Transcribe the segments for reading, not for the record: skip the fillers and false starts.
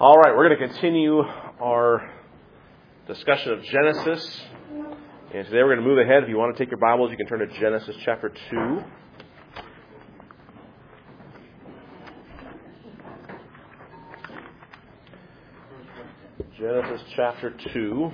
All right, we're going to continue our discussion of Genesis. And today we're going to move ahead. If you want to take your Bibles, you can turn to Genesis chapter 2. Genesis chapter 2.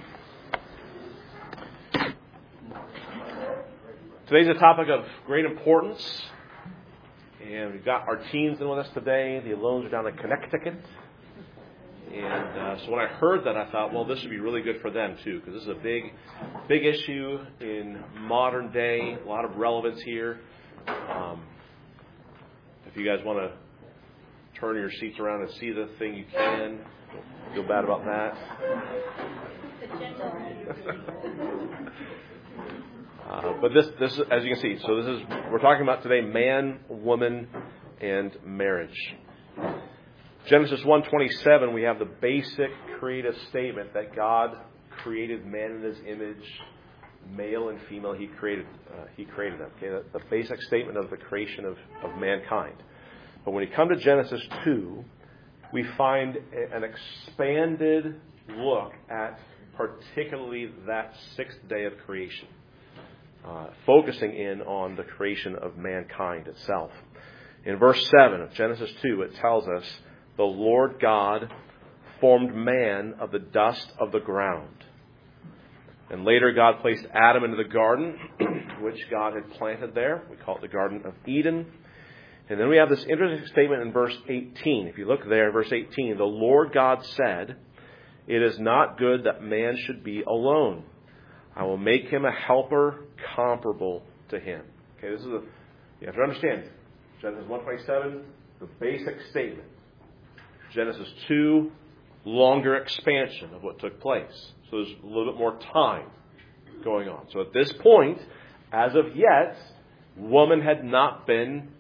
Today's a topic of great importance. And we've got our teens in with us today. The Alones are down in Connecticut. And so when I heard that, I thought, well, this would be really good for them, too, because this is a big issue in modern day, a lot of relevance here. If you guys want to turn your seats around and see the thing, you can. Don't feel bad about that. But this, as you can see, so we're talking about today man, woman, and marriage. Genesis 1:27, we have the basic creative statement that God created man in His image, male and female. He created them. Okay, the basic statement of the creation of mankind. But when you come to Genesis 2, we find an expanded look at particularly that sixth day of creation, focusing in on the creation of mankind itself. In verse 7 of Genesis 2, it tells us, the Lord God formed man of the dust of the ground. And later God placed Adam into the garden, which God had planted there. We call it the Garden of Eden. And then we have this interesting statement in verse 18. If you look there, verse 18, the Lord God said, it is not good that man should be alone. I will make him a helper comparable to him. Okay, you have to understand, Genesis 1:27, the basic statement. Genesis 2, longer expansion of what took place. So there's a little bit more time going on. So at this point, as of yet, woman had not been.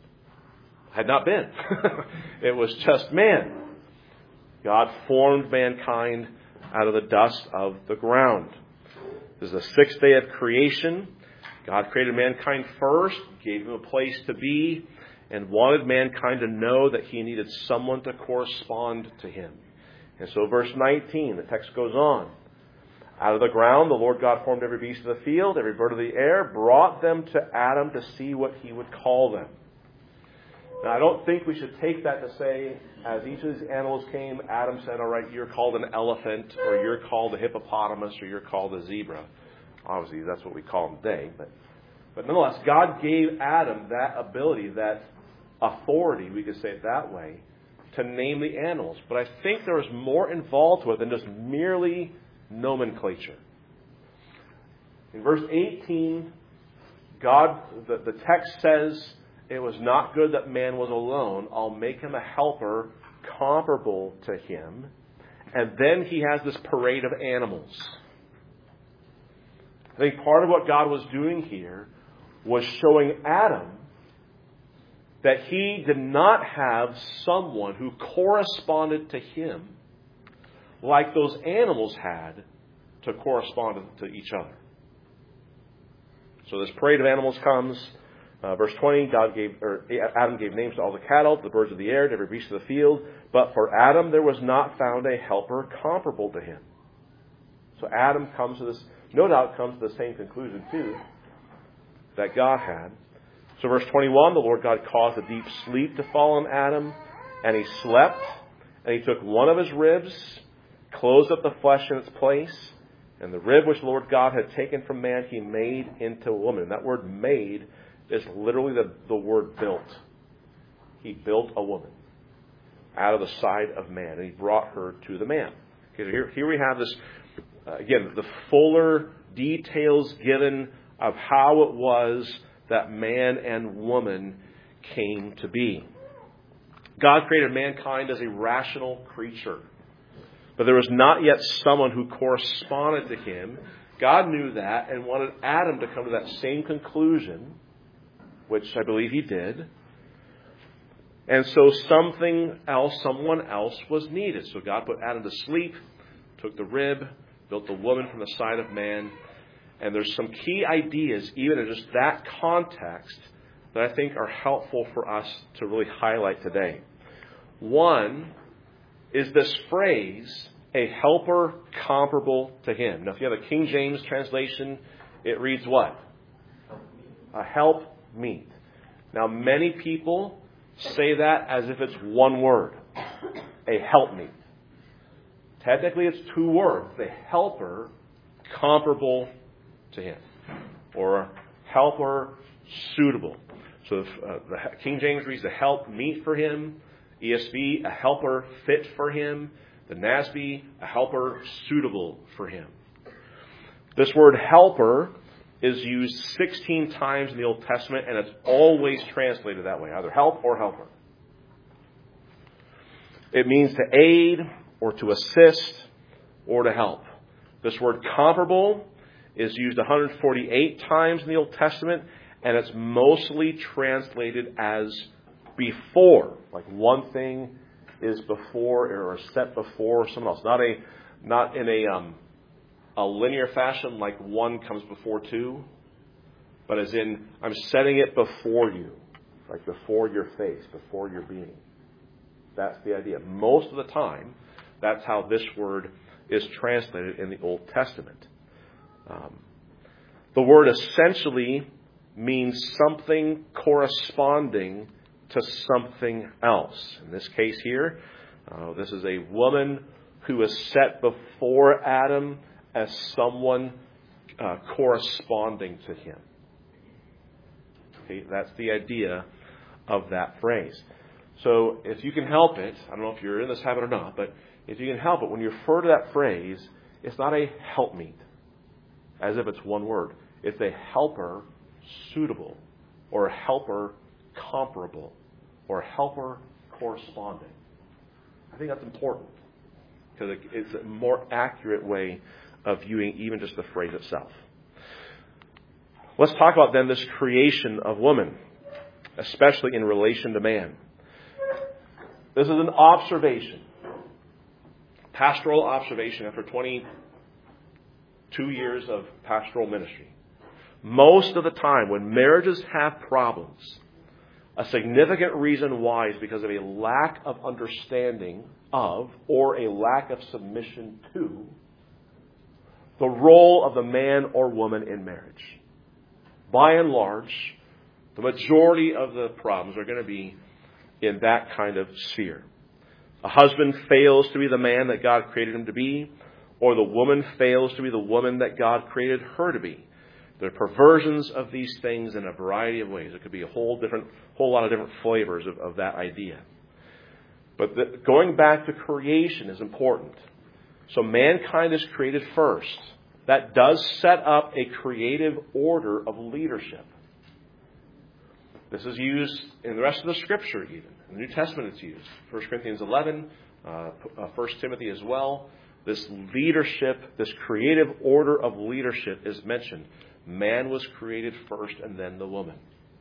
It was just man. God formed mankind out of the dust of the ground. This is the sixth day of creation. God created mankind first, gave him a place to be, and wanted mankind to know that he needed someone to correspond to him. And so verse 19, the text goes on. Out of the ground, the Lord God formed every beast of the field, every bird of the air, brought them to Adam to see what he would call them. Now, I don't think we should take that to say, as each of these animals came, Adam said, all right, you're called an elephant, or you're called a hippopotamus, or you're called a zebra. Obviously, that's what we call them today. But nonetheless, God gave Adam that ability, that authority, we could say it that way, to name the animals. But I think there is more involved with it than just merely nomenclature. In verse 18, the text says, it was not good that man was alone. I'll make him a helper comparable to him. And then he has this parade of animals. I think part of what God was doing here was showing Adam that he did not have someone who corresponded to him like those animals had to correspond to each other. So this parade of animals comes. Verse 20, Adam gave names to all the cattle, to the birds of the air, to every beast of the field. But for Adam there was not found a helper comparable to him. So Adam comes to this, no doubt comes to the same conclusion too, that God had. So verse 21, the Lord God caused a deep sleep to fall on Adam, and he slept, and he took one of his ribs, closed up the flesh in its place, and the rib which the Lord God had taken from man, he made into a woman. And that word made is literally the word built. He built a woman out of the side of man, and he brought her to the man. Okay, so here we have this, again, the fuller details given of how it was that man and woman came to be. God created mankind as a rational creature, but there was not yet someone who corresponded to him. God knew that and wanted Adam to come to that same conclusion, which I believe he did. And so someone else was needed. So God put Adam to sleep, took the rib, built the woman from the side of man. And there's some key ideas, even in just that context, that I think are helpful for us to really highlight today. One is this phrase, a helper comparable to him. Now, if you have a King James translation, it reads what? A help meet. Now, many people say that as if it's one word, a helpmeet. Technically, it's two words, the helper comparable to him, or helper suitable. So the King James reads the help meet for him, ESV, a helper fit for him, the NASB, a helper suitable for him. This word helper is used 16 times in the Old Testament, and it's always translated that way, either help or helper. It means to aid or to assist or to help. This word comparable is used 148 times in the Old Testament, and it's mostly translated as before. Like one thing is before or set before someone else. Not in a linear fashion like one comes before two, but as in I'm setting it before you, like before your face, before your being. That's the idea. Most of the time, that's how this word is translated in the Old Testament. The word essentially means something corresponding to something else. In this case here, this is a woman who is set before Adam as someone corresponding to him. Okay, that's the idea of that phrase. So if you can help it, I don't know if you're in this habit or not, but if you can help it, when you refer to that phrase, it's not a helpmeet, as if it's one word. It's a helper suitable, or a helper comparable, or a helper corresponding. I think that's important, because it's a more accurate way of viewing even just the phrase itself. Let's talk about then this creation of woman, especially in relation to man. This is an observation, pastoral observation after 22 years of pastoral ministry. Most of the time when marriages have problems, a significant reason why is because of a lack of understanding of or a lack of submission to the role of the man or woman in marriage. By and large, the majority of the problems are going to be in that kind of sphere. A husband fails to be the man that God created him to be, or the woman fails to be the woman that God created her to be. There are perversions of these things in a variety of ways. It could be a whole lot of different flavors of that idea. But going back to creation is important. So mankind is created first. That does set up a creative order of leadership. This is used in the rest of the Scripture even. In the New Testament it's used. 1 Corinthians 11, 1 Timothy as well. This leadership, this creative order of leadership is mentioned. Man was created first and then the woman.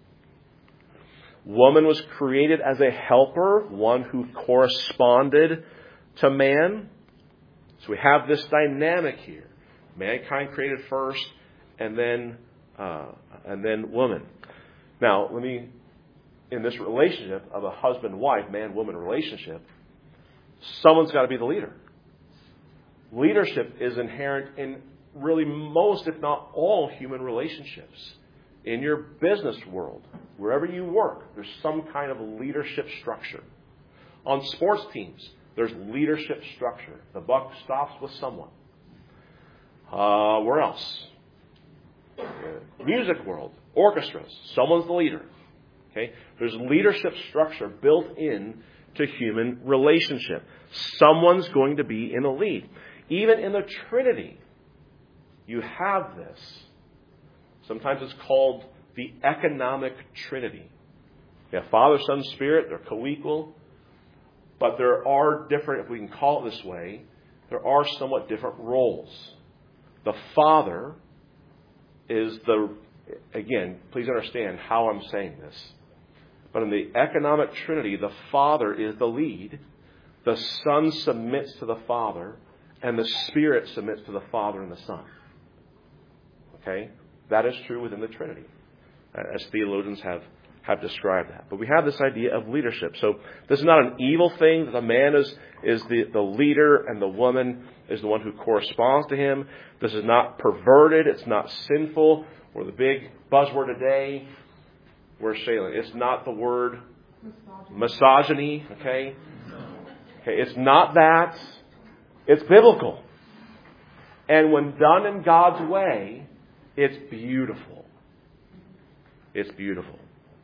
Woman was created as a helper, one who corresponded to man. So we have this dynamic here. Mankind created first and then woman. Now, in this relationship of a husband-wife, man-woman relationship, someone's got to be the leader. Leadership is inherent in really most, if not all, human relationships. In your business world, wherever you work, there's some kind of leadership structure. On sports teams, there's leadership structure. The buck stops with someone. Where else? Music world, orchestras, someone's the leader. Okay? There's leadership structure built in to human relationship. Someone's going to be in the lead. Even in the Trinity, you have this. Sometimes it's called the economic Trinity. You have Father, Son, Spirit. They're co-equal. But there are different, if we can call it this way, there are somewhat different roles. The Father is again, please understand how I'm saying this. But in the economic Trinity, the Father is the lead. The Son submits to the Father. And the Spirit submits to the Father and the Son. Okay? That is true within the Trinity, as theologians have described that. But we have this idea of leadership. So this is not an evil thing that the man is the leader and the woman is the one who corresponds to him. This is not perverted. It's not sinful. Or the big buzzword today, where's Shaylin? It's not the word misogyny. Okay, it's not that. It's biblical. And when done in God's way, it's beautiful. It's beautiful.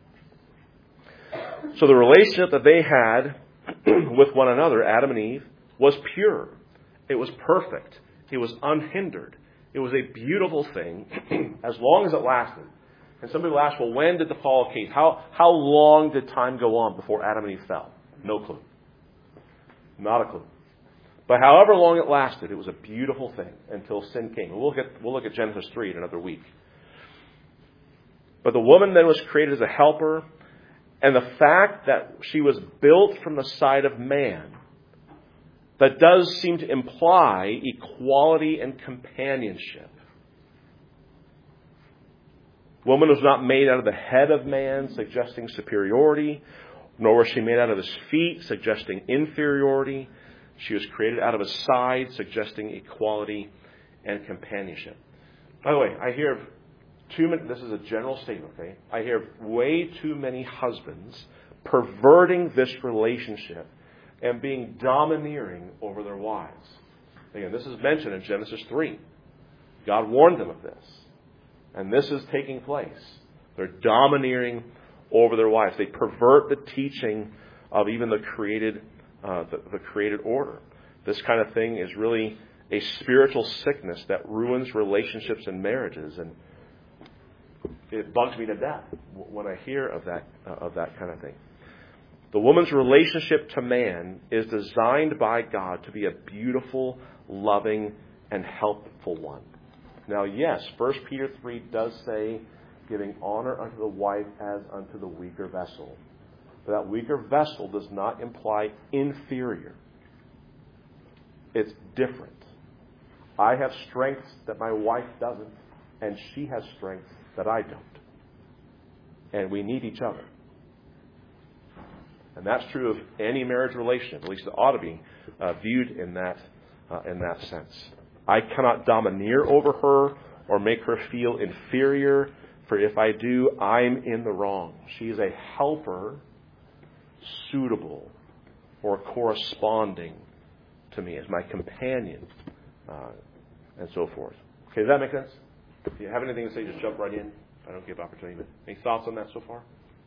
So the relationship that they had with one another, Adam and Eve, was pure. It was perfect. It was unhindered. It was a beautiful thing as long as it lasted. And some people ask, well, when did the fall of Cain? How long did time go on before Adam and Eve fell? No clue. Not a clue. But however long it lasted, it was a beautiful thing until sin came. We'll look at Genesis 3 in another week. But the woman then was created as a helper. And the fact that she was built from the side of man, that does seem to imply equality and companionship. Woman was not made out of the head of man, suggesting superiority, nor was she made out of his feet, suggesting inferiority. She was created out of his side, suggesting equality and companionship. By the way, I hear too many, this is a general statement, okay? I hear way too many husbands perverting this relationship and being domineering over their wives. Again, this is mentioned in Genesis 3. God warned them of this. And this is taking place. They're domineering over their wives. They pervert the teaching of even the created order. This kind of thing is really a spiritual sickness that ruins relationships and marriages. And it bugs me to death when I hear of that kind of thing. The woman's relationship to man is designed by God to be a beautiful, loving, and helpful one. Now, yes, 1 Peter 3 does say, giving honor unto the wife as unto the weaker vessel. But that weaker vessel does not imply inferior. It's different. I have strengths that my wife doesn't, and she has strengths that I don't. And we need each other. And that's true of any marriage relationship. At least it ought to be viewed in that sense. I cannot domineer over her or make her feel inferior, for if I do, I'm in the wrong. She is a helper suitable or corresponding to me as my companion, and so forth. Okay, does that make sense? If you have anything to say, just jump right in. I don't give opportunity. But any thoughts on that so far?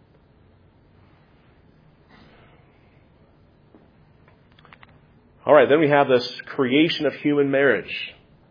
All right, then we have this creation of human marriage.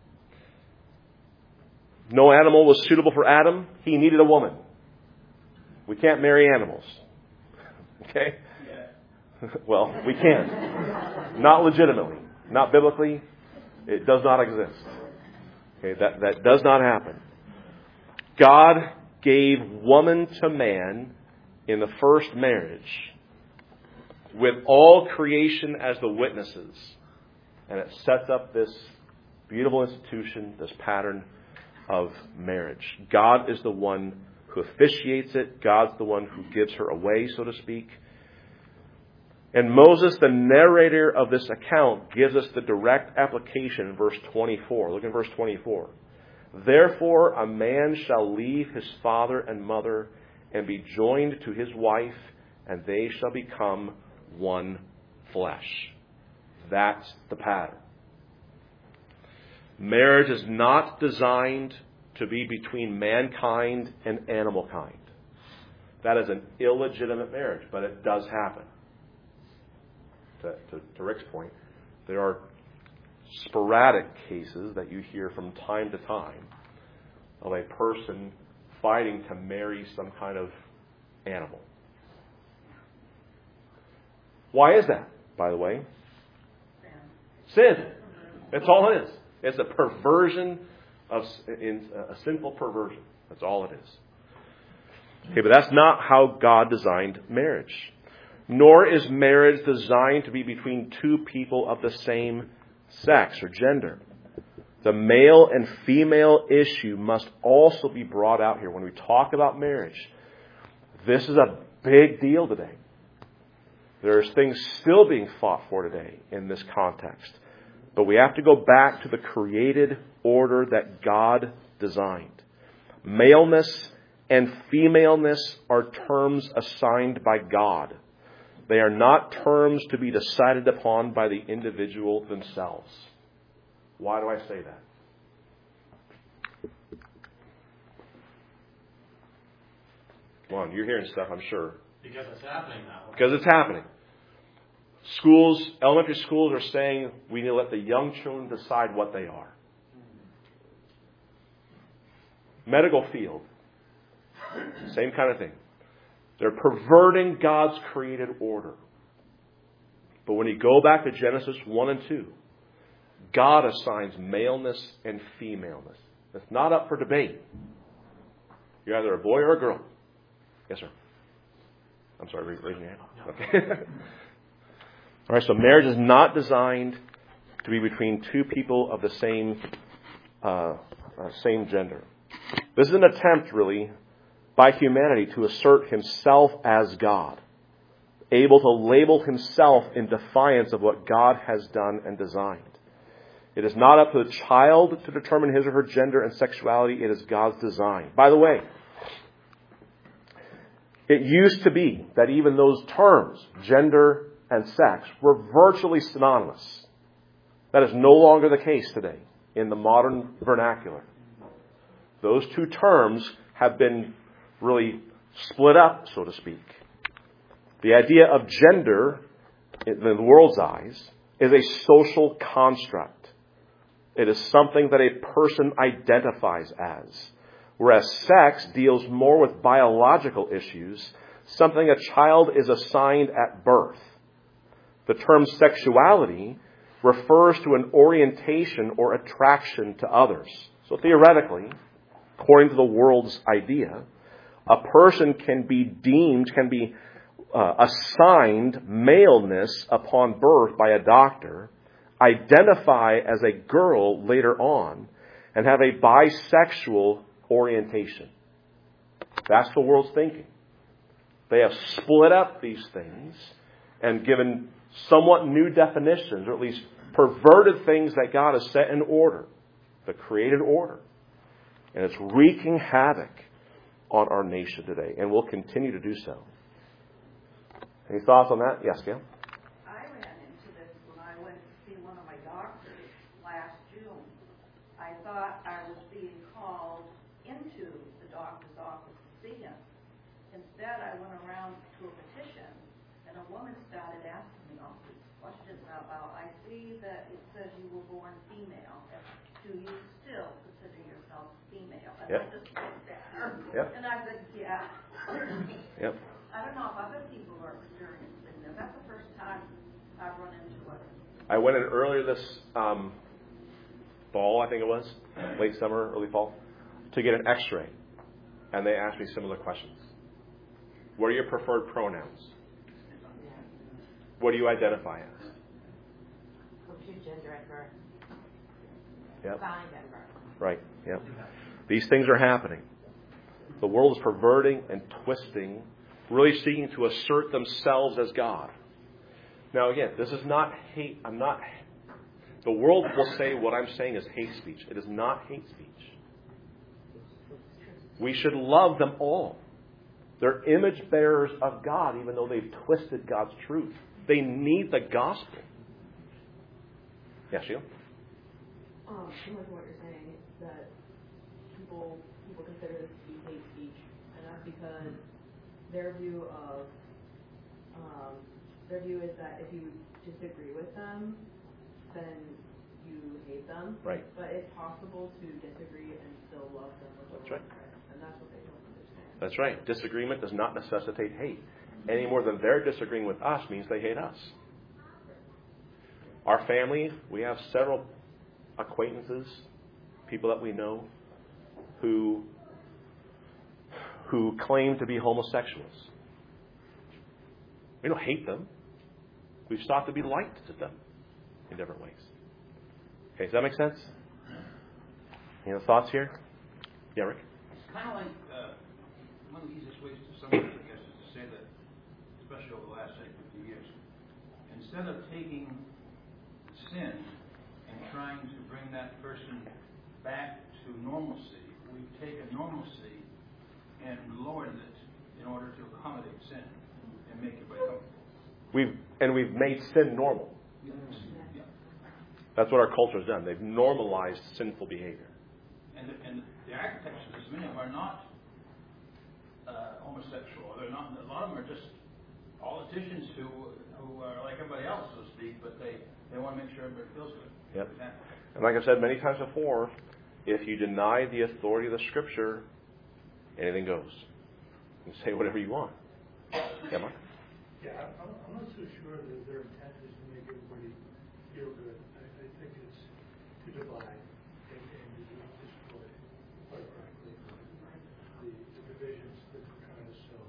No animal was suitable for Adam. He needed a woman. We can't marry animals. Okay? Yeah. Well, we can. Not legitimately. Not biblically. It does not exist. Okay, that does not happen. God gave woman to man in the first marriage with all creation as the witnesses. And it sets up this beautiful institution, this pattern of marriage. God is the one who officiates it. God's the one who gives her away, so to speak. And Moses, the narrator of this account, gives us the direct application in verse 24. Look at verse 24. Therefore, a man shall leave his father and mother and be joined to his wife, and they shall become one flesh. That's the pattern. Marriage is not designed to be between mankind and animal kind. That is an illegitimate marriage, but it does happen. To Rick's point, there are sporadic cases that you hear from time to time of a person fighting to marry some kind of animal. Why is that, by the way? Sin. That's all it is. It's a perversion a sinful perversion. That's all it is. Okay, but that's not how God designed marriage. Nor is marriage designed to be between two people of the same sex or gender. The male and female issue must also be brought out here when we talk about marriage. This is a big deal today. There's things still being fought for today in this context. But we have to go back to the created order that God designed. Maleness and femaleness are terms assigned by God. They are not terms to be decided upon by the individual themselves. Why do I say that? Come on, you're hearing stuff, I'm sure. Because it's happening now. Because it's happening. Schools, elementary schools are saying we need to let the young children decide what they are. Medical field, same kind of thing. They're perverting God's created order. But when you go back to Genesis 1 and 2, God assigns maleness and femaleness. It's not up for debate. You're either a boy or a girl. Yes, sir. I'm sorry, raising your hand. Okay. All right, so marriage is not designed to be between two people of the same gender. This is an attempt, really, by humanity to assert himself as God, able to label himself in defiance of what God has done and designed. It is not up to the child to determine his or her gender and sexuality. It is God's design. By the way, it used to be that even those terms, gender and sex, were virtually synonymous. That is no longer the case today in the modern vernacular. Those two terms have been really split up, so to speak. The idea of gender, in the world's eyes, is a social construct. It is something that a person identifies as. Whereas sex deals more with biological issues, something a child is assigned at birth. The term sexuality refers to an orientation or attraction to others. So theoretically, according to the world's idea, a person can be assigned maleness upon birth by a doctor, identify as a girl later on, and have a bisexual orientation. That's the world's thinking. They have split up these things and given somewhat new definitions, or at least perverted things that God has set in order, the created order. And it's wreaking havoc on our nation today, and will continue to do so. Any thoughts on that? Yes, Gail? I ran into this when I went to see one of my doctors last June. I thought I was being called into the doctor's office to see him. Instead, I went around to a petition, and a woman started asking me all these questions about, I see that it says you were born female. Do you still consider yourself female? And Yep. I just looked at her, Yep. and I said, yeah. Yep. I don't know if other people are experiencing this. That's the first time I've run into it. I went in earlier this fall, I think it was, late summer, early fall, to get an x-ray. And they asked me similar questions. What are your preferred pronouns? What do you identify as? What's your gender at birth? Yep. Signed at birth. Right. Yep. These things are happening. The world is perverting and twisting, really seeking to assert themselves as God. Now again, this is not hate. The world will say what I'm saying is hate speech. It is not hate speech. We should love them all. They're image bearers of God, even though they've twisted God's truth. They need the gospel. Yeah, Sheila? Similar to what you're saying, that people consider this to be hate speech, and that's because their view is that if you disagree with them, then you hate them. Right. But it's possible to disagree and still love them with That's a right. prayer, and that's what they don't understand. That's right. Disagreement does not necessitate hate. Any more than they're disagreeing with us means they hate us. Our family, we have several acquaintances, people that we know, who claim to be homosexuals. We don't hate them. We've sought to be light to them in different ways. Okay, does that make sense? Any other thoughts here? Yeah, Rick? It's kind of like one of the easiest ways to summarize, I guess, over the last, say, 50 years. Instead of taking sin and trying to bring that person back to normalcy, we've taken normalcy and lowered it in order to accommodate sin and make everybody comfortable. We've made sin normal. Yes. Yeah. That's what our culture has done. They've normalized sinful behavior. And the architects of this, many of them are not homosexual. They're not. A lot of them are just politicians who are like everybody else, so to speak, but they want to make sure everybody feels good. Yep. And like I've said many times before, if you deny the authority of the Scripture, anything goes. You can say whatever you want. Yeah, Mark? Yeah, I'm not so sure that their intent is to make everybody feel good. I think it's to divide and to destroy, quite frankly, the divisions that we're trying to sow.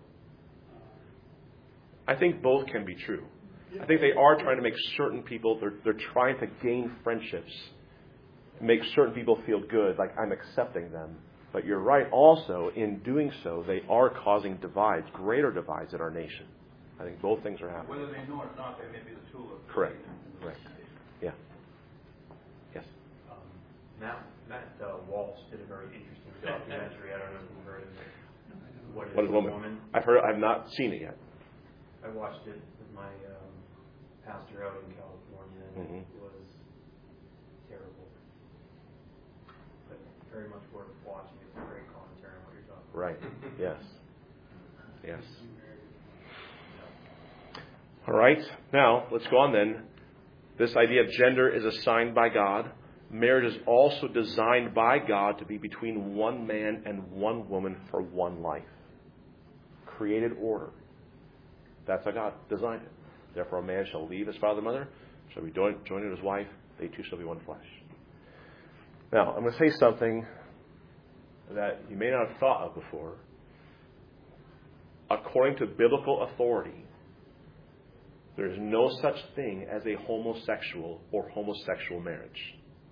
I think both can be true. I think they are trying to make certain people, they're trying to gain friendships, make certain people feel good, like I'm accepting them. But you're right also, in doing so, they are causing divides, greater divides in our nation. I think both things are happening. Whether they know it or not, they may be the tool of Correct. Yeah. Yes. Matt Walsh did a very interesting documentary. I don't know if you've heard of it. What is Woman? I've not seen it yet. I watched it with my pastor out in California, and it was terrible. But very much worth watching. It's a great commentary on what you're talking about. Right. Yes. Yes. All right. Now, let's go on then. This idea of gender is assigned by God. Marriage is also designed by God to be between one man and one woman for one life. Created order. That's how God designed it. Therefore, a man shall leave his father and mother, shall be joined to his wife, they two shall be one flesh. Now, I'm going to say something that you may not have thought of before. According to biblical authority, there is no such thing as a homosexual or homosexual marriage.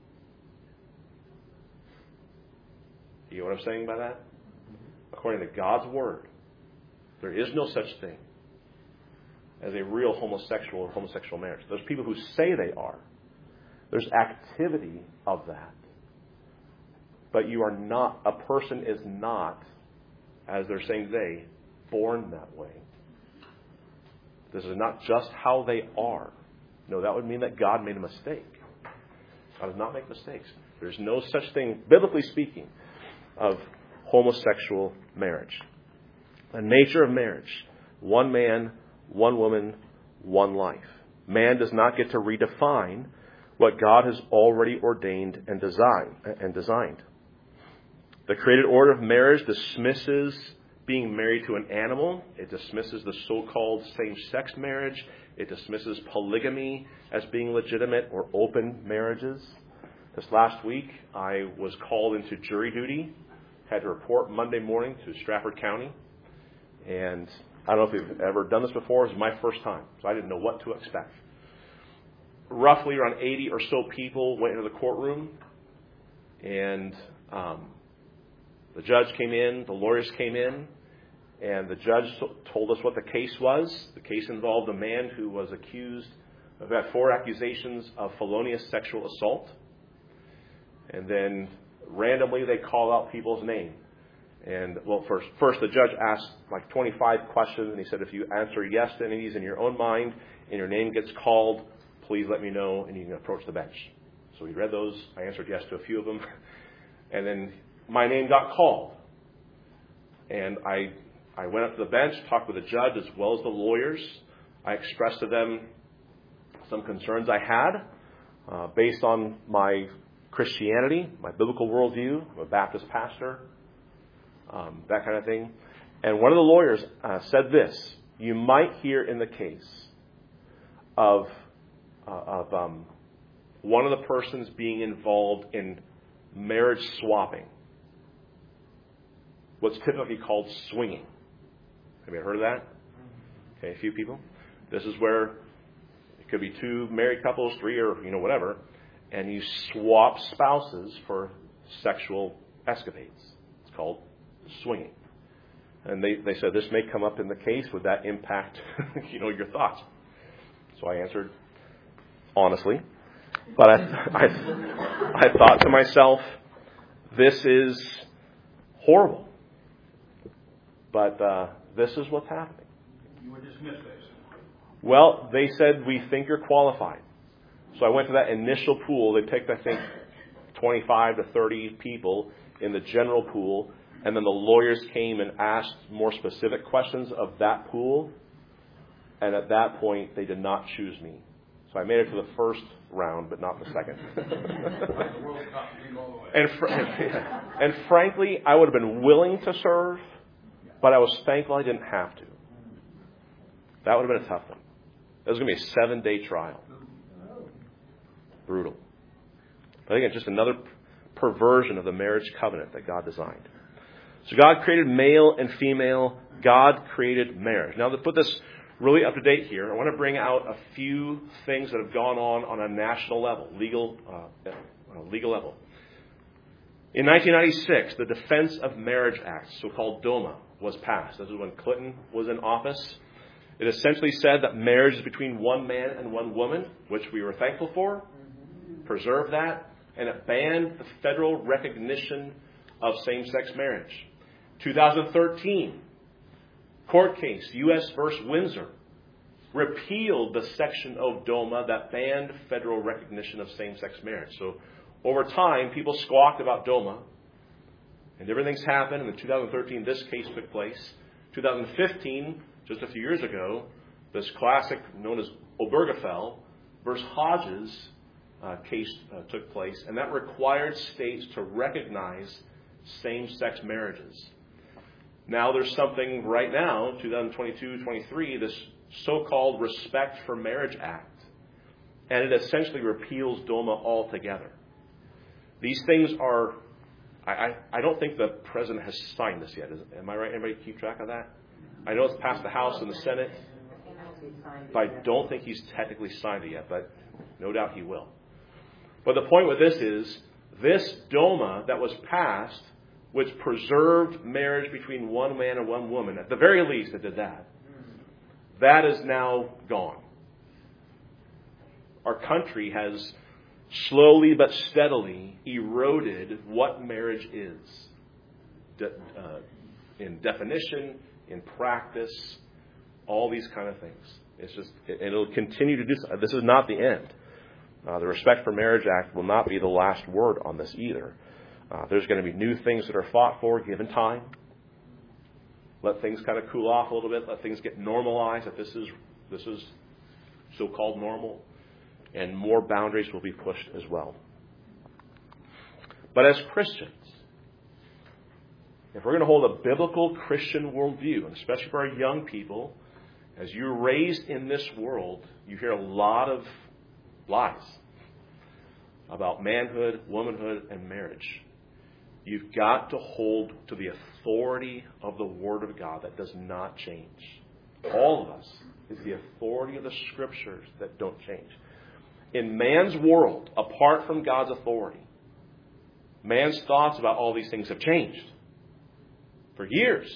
You know what I'm saying by that? According to God's Word, there is no such thing as a real homosexual or homosexual marriage. There's people who say they are. There's activity of that. But you are not, a person is not, as they're saying today, born that way. This is not just how they are. No, that would mean that God made a mistake. God does not make mistakes. There's no such thing, biblically speaking, of homosexual marriage. The nature of marriage, one man, one woman, one life. Man does not get to redefine what God has already ordained and designed. The created order of marriage dismisses being married to an animal. It dismisses the so-called same-sex marriage. It dismisses polygamy as being legitimate or open marriages. This last week, I was called into jury duty. Had to report Monday morning to Stratford County. And I don't know if you've ever done this before. It was my first time, so I didn't know what to expect. Roughly around 80 or so people went into the courtroom. And the judge came in, the lawyers came in, and the judge told us what the case was. The case involved a man who was accused of had 4 accusations of felonious sexual assault. And then randomly they call out people's name. And, well, first the judge asked like 25 questions, and he said, if you answer yes to any of these in your own mind and your name gets called, please let me know and you can approach the bench. So he read those. I answered yes to a few of them. And then my name got called. And I went up to the bench, talked with the judge as well as the lawyers. I expressed to them some concerns I had based on my Christianity, my biblical worldview. I'm a Baptist pastor, that kind of thing. And one of the lawyers said this: you might hear in the case of one of the persons being involved in marriage swapping, what's typically called swinging. Have you heard of that? Okay, a few people. This is where it could be 2 married couples, 3 or whatever, and you swap spouses for sexual escapades. It's called swinging. And they said, this may come up in the case. Would that impact, your thoughts? So I answered honestly. But I thought to myself, this is horrible. But this is what's happening. You were dismissed, basically. Well, they said, we think you're qualified. So I went to that initial pool. They picked, I think, 25 to 30 people in the general pool. And then the lawyers came and asked more specific questions of that pool. And at that point, they did not choose me. So I made it to the first round, but not the second. And frankly, I would have been willing to serve, but I was thankful I didn't have to. That would have been a tough one. It was going to be a 7-day trial. Brutal. But again, just another perversion of the marriage covenant that God designed. So God created male and female. God created marriage. Now, to put this really up to date here, I want to bring out a few things that have gone on a national level, legal level. In 1996, the Defense of Marriage Act, so-called DOMA, was passed. This is when Clinton was in office. It essentially said that marriage is between one man and one woman, which we were thankful for. Preserve that. And it banned the federal recognition of same-sex marriage. 2013, court case, U.S. versus Windsor, repealed the section of DOMA that banned federal recognition of same-sex marriage. So over time, people squawked about DOMA, and different things happened. And in 2013, this case took place. 2015, just a few years ago, this classic known as Obergefell versus Hodges case took place, and that required states to recognize same-sex marriages. Now there's something right now, 2022-23, this so-called Respect for Marriage Act, and it essentially repeals DOMA altogether. These things are, I don't think the president has signed this yet. Am I right? Anybody keep track of that? I know it's passed the House and the Senate, but I don't think he's technically signed it yet, but no doubt he will. But the point with this is, this DOMA that was passed, which preserved marriage between one man and one woman, at the very least it did that, that is now gone. Our country has slowly but steadily eroded what marriage is. In definition, in practice, all these kind of things. It's just, and it'll continue to do so. This is not the end. The Respect for Marriage Act will not be the last word on this either. There's going to be new things that are fought for given time. Let things kind of cool off a little bit. Let things get normalized. That this is so-called normal. And more boundaries will be pushed as well. But as Christians, if we're going to hold a biblical Christian worldview, and especially for our young people, as you're raised in this world, you hear a lot of lies about manhood, womanhood, and marriage. You've got to hold to the authority of the Word of God that does not change. All of us is the authority of the Scriptures that don't change. In man's world, apart from God's authority, man's thoughts about all these things have changed for years.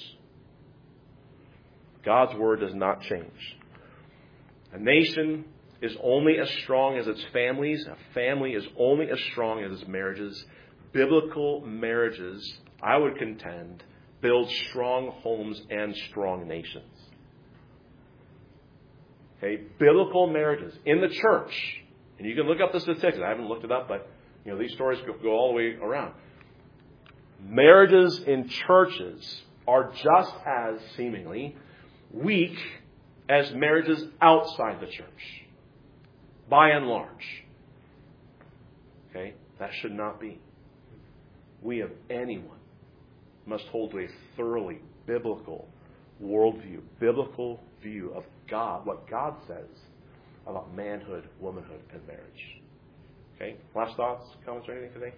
God's Word does not change. A nation is only as strong as its families. A family is only as strong as its marriages. Biblical marriages, I would contend, build strong homes and strong nations. Okay, biblical marriages in the church, and you can look up the statistics. I haven't looked it up, but these stories go all the way around. Marriages in churches are just as seemingly weak as marriages outside the church, by and large. Okay, that should not be. We of anyone must hold to a thoroughly biblical worldview, biblical view of God, what God says about manhood, womanhood, and marriage. Okay? Last thoughts, comments, or anything today?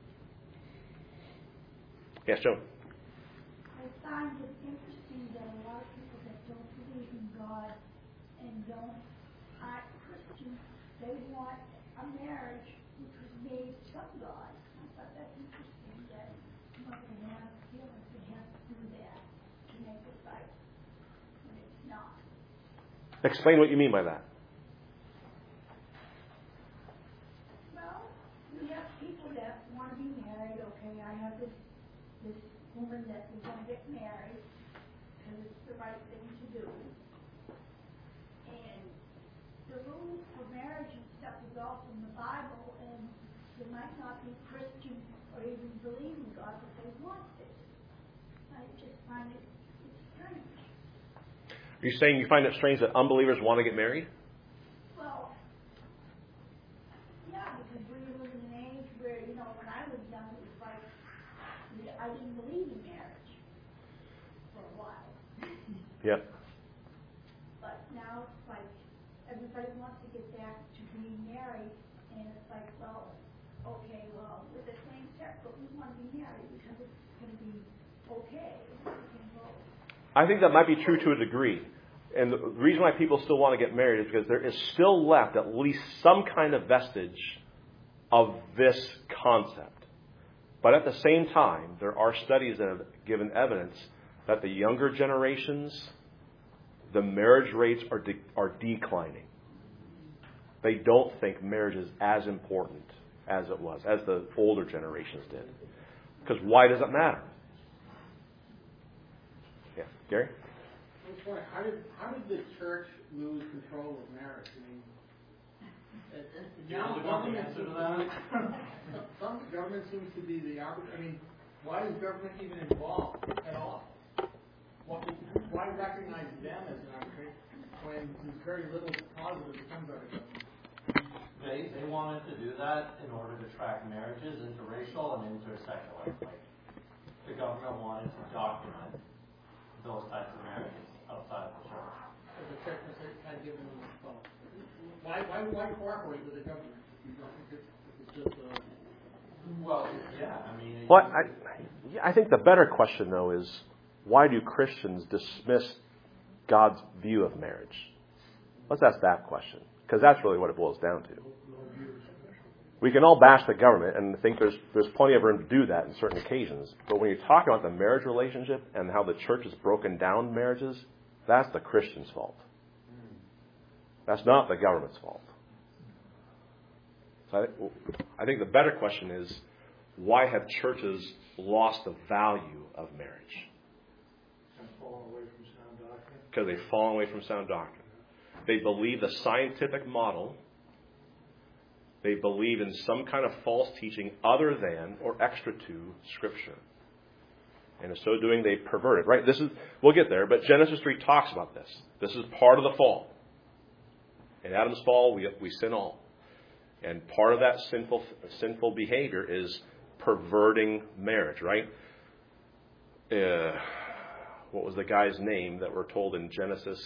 Yes, Joan. I find it interesting that a lot of people that don't believe in God and aren't Christians, they want a marriage which was made from God. I thought that's interesting that mother and have feelings they have to do that to make it Explain what you mean by that. Well, we have people that want to be married. Okay, I have this woman that we want to get married because it's the right thing to do. And the rules for marriage and stuff is all from the Bible, and they might not be Christian or even believe in God, but they want this. I just find it strange. Are you saying you find it strange that unbelievers want to get married? Well, yeah, because we live in an age where, when I was young, it was like, I didn't believe in marriage for a while. Yep. But now it's like, everybody wants to get back to being married, and it's like, well, okay, well, with the same sex, but we want to be married because it's going to be okay. I think that might be true to a degree. And the reason why people still want to get married is because there is still left at least some kind of vestige of this concept. But at the same time, there are studies that have given evidence that the younger generations, the marriage rates are declining. They don't think marriage is as important as it was, as the older generations did. Because why does it matter? Yeah, Gary? I was wondering, how did the church lose control of marriage? I mean, now government seems some government seems to be the arbiter. I mean, why is government even involved at all? Why recognize them as an arbitrator when very little positive comes out of government? They wanted to do that in order to track marriages, interracial and intersexual. Like, the government wanted to document those types of marriages outside of the church. So the church was kind of giving them a phone. Why cooperate with the government? You don't think it's just well, yeah, I mean... Well, I think the better question, though, is why do Christians dismiss God's view of marriage? Let's ask that question, because that's really what it boils down to. We can all bash the government and think there's plenty of room to do that in certain occasions. But when you're talking about the marriage relationship and how the church has broken down marriages, that's the Christian's fault. That's not the government's fault. So I think the better question is, why have churches lost the value of marriage? And fallen away from sound doctrine. Because they've fallen away from sound doctrine. They believe the scientific model. They believe in some kind of false teaching other than or extra to Scripture. And in so doing, they pervert it. Right? We'll get there, but Genesis 3 talks about this. This is part of the fall. In Adam's fall, we sin all. And part of that sinful behavior is perverting marriage, right? What was the guy's name that we're told in Genesis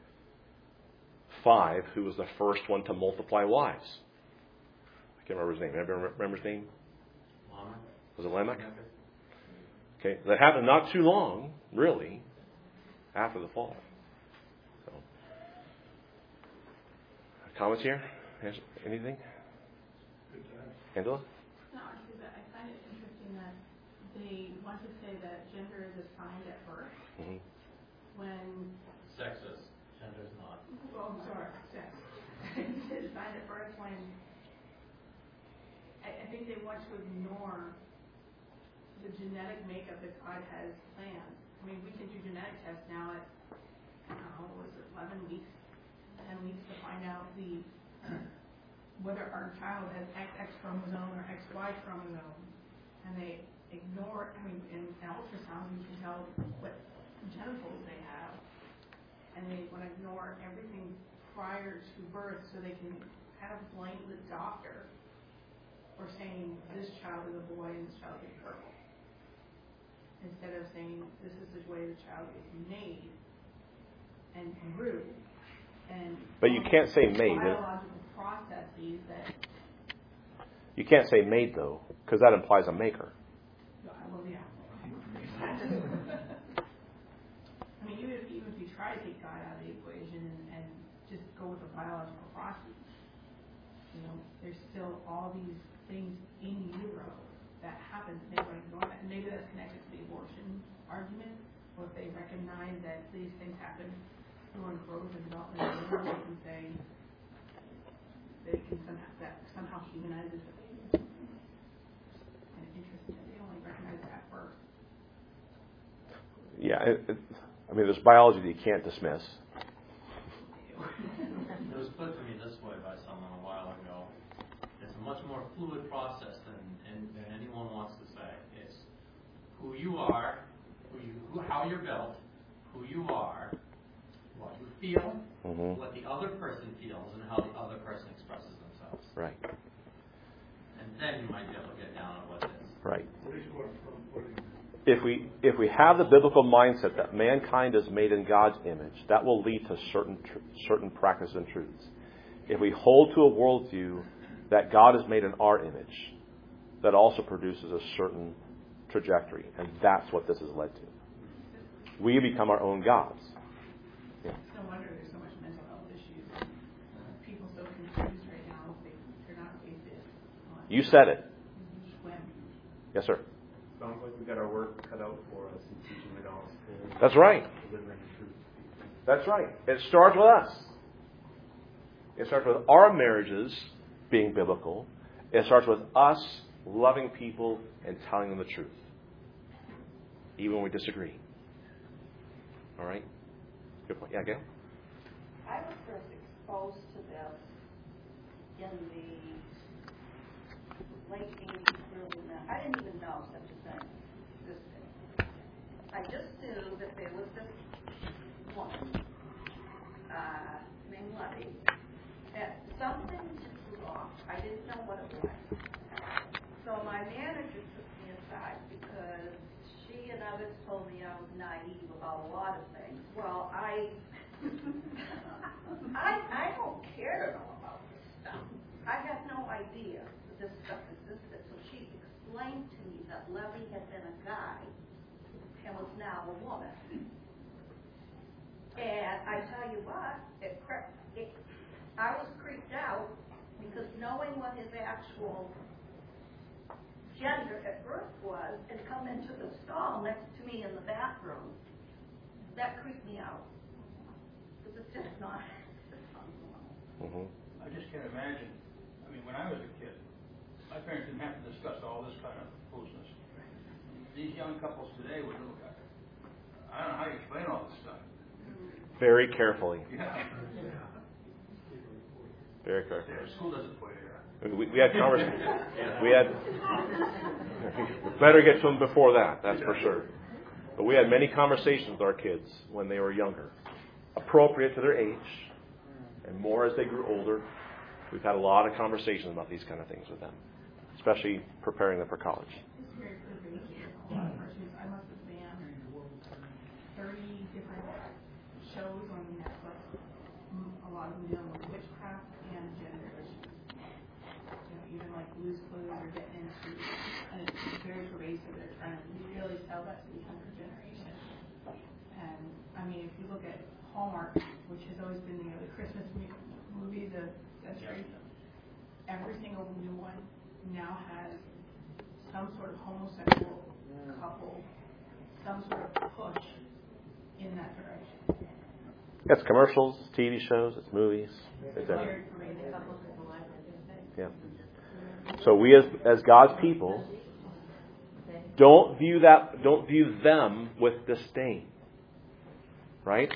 5, who was the first one to multiply wives? I can't remember his name. Anybody remember his name? Lamech. Was it Lamech? Okay, that happened not too long, really, after the fall. So, comments here? Anything? Angela? No, I find it interesting that they want to say that gender is assigned at birth when... Sexist. Gender's not. Well, I'm sorry, sex. It's assigned at birth when... I think they want to ignore the genetic makeup that God has planned. I mean, we can do genetic tests now at, I don't know, what was it, 11 weeks, 10 weeks to find out whether our child has XX chromosome or XY chromosome. And they ignore, in ultrasound, you can tell what genitals they have. And they want to ignore everything prior to birth so they can kind of blame the doctor for saying this child is a boy and this child is a girl. Instead of saying this is the way the child is made and grew. But you can't say made. Biological processes that... You can't say made, though, because that implies a maker. Well, yeah. I mean, even if you try to take God out of the equation and just go with the biological process, there's still all these things in utero that happen. They want to ignore that. And maybe that's connected to the abortion argument, or if they recognize that these things happen or growth and development, they can say they can somehow humanizes the baby. And interesting, they only recognize that first. Yeah, I mean, there's biology that you can't dismiss. It was put to me this way by someone a while ago. It's a much more fluid process than anyone wants to say. It's who you are, how you're built, who you are, what you feel, what the other person feels, and how the other person expresses themselves. Right. And then you might be able to get down on what it is. Right. If we have the biblical mindset that mankind is made in God's image, that will lead to certain practices and truths. If we hold to a worldview that God is made in our image, that also produces a certain trajectory, and that's what this has led to. We become our own gods. Yeah. No wonder there's so much mental health issues. People so confused right now. They're not basic. You said it. When? Yes, sir. Sounds like we've got our work cut out for us in teaching the gospel. That's right. Delivering truth. That's right. It starts with us. It starts with our marriages being biblical. It starts with us loving people and telling them the truth, even when we disagree. All right? Good point. Yeah, Gail? I was first exposed to this in the late 80s, early 90s. I didn't even know such a thing existed. I just knew that there was this woman named Levy, and something just was off. I didn't know what it was. So my manager took me aside because she and others told me I was naive about a lot of things. Well, I don't care at all about this stuff. I had no idea that this stuff existed. So she explained to me that Levy had been a guy and was now a woman. And I tell you what, I was creeped out because knowing what his actual gender at birth was and come into the stall next to me in the bathroom, that creeped me out. Because it's just not normal. I just can't imagine. I mean, when I was a kid, my parents didn't have to discuss all this kind of foolishness. These young couples today would look at it. I don't know how you explain all this stuff. Very carefully. Yeah. Very carefully. School doesn't play here. We had conversations. We better get to them before that, that's for sure. But we had many conversations with our kids when they were younger, appropriate to their age, and more as they grew older. We've had a lot of conversations about these kind of things with them, especially preparing them for college. It's very pervasive. A lot of cartoons. I must have banned 30 different shows on Netflix. A lot of them dealing with witchcraft and gender issues. Even like Blue's Clues are getting into, and it's very pervasive. They're trying to really sell that to the younger generation. And I mean, if you look at Hallmark, which has always been the Christmas movie, the century, every single new one now has some sort of homosexual couple, some sort of push in that direction. It's commercials, TV shows, it's movies. It's everything. Yeah. So we as God's people don't view them with disdain. Right?